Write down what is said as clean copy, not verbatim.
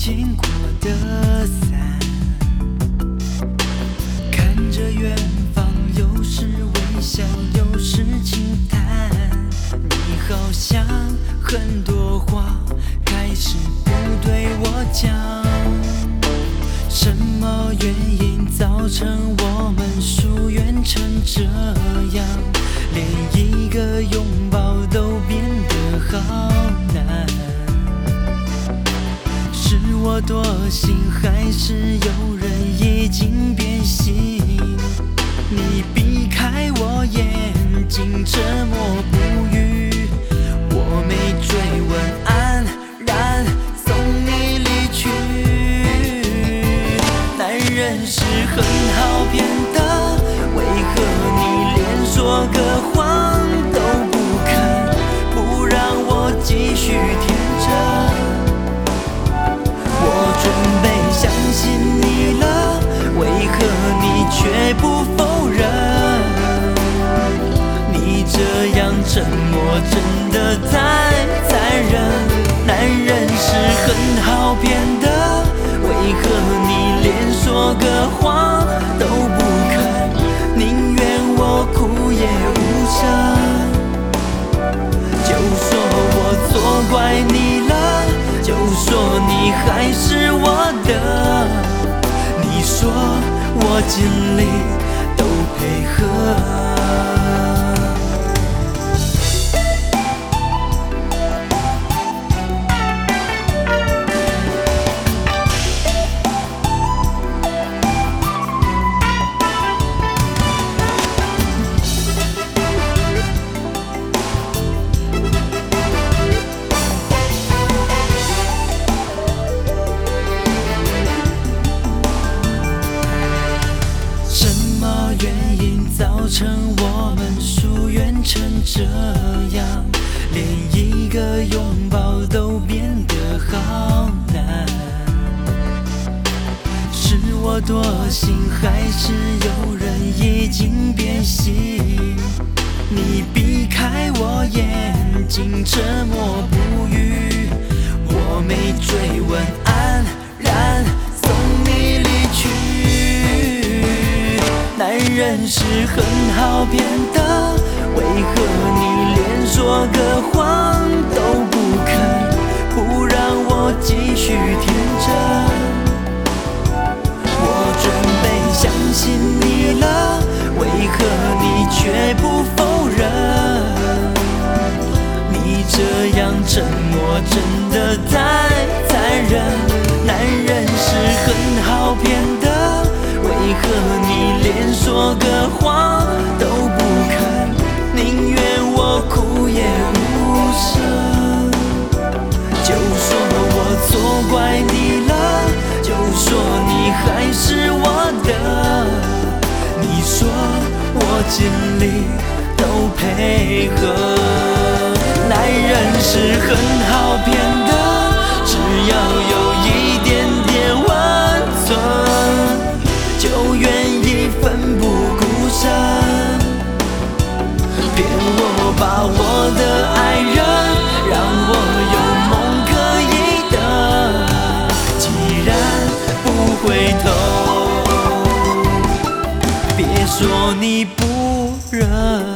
经过的伞，看着远方，有时微笑，有时轻叹。你好像很多话开始不对我讲，什么原因造成我们疏远成这样？连一个拥抱都变得好难。是我多心，还是有人已经变心？你避开我眼睛，沉默不语，我没追问，安然送你离去。男人是很好骗的，为何你连说个谎都不肯，不让我继续舔着？我准备相信你了，为何你却不否认？你这样沉默真的太残忍。男人是很好骗的，为何你连说个谎都不肯，宁愿我哭也无声。就说我错怪你了，就说你还是我的，你说我尽力都配合。造成我们疏远成这样，连一个拥抱都变得好难。是我多心，还是有人已经变心？你避开我眼睛，沉默不语，我没追问，安然送你离去。男人是很好骗的，为何你连说个谎都不肯，不让我继续舔着？我准备相信你了，为何你却不否认？你这样沉默真的太残忍。男人是很好骗的，为何你连说个谎都不肯，宁愿我哭也无声？就说我错怪你了，就说你还是我的，你说我尽力都配合。男人是很好骗的，只要有一点点温存，就愿意奋不顾身，骗我把我的爱人，让我有梦可以等。既然不回头，别说你不认。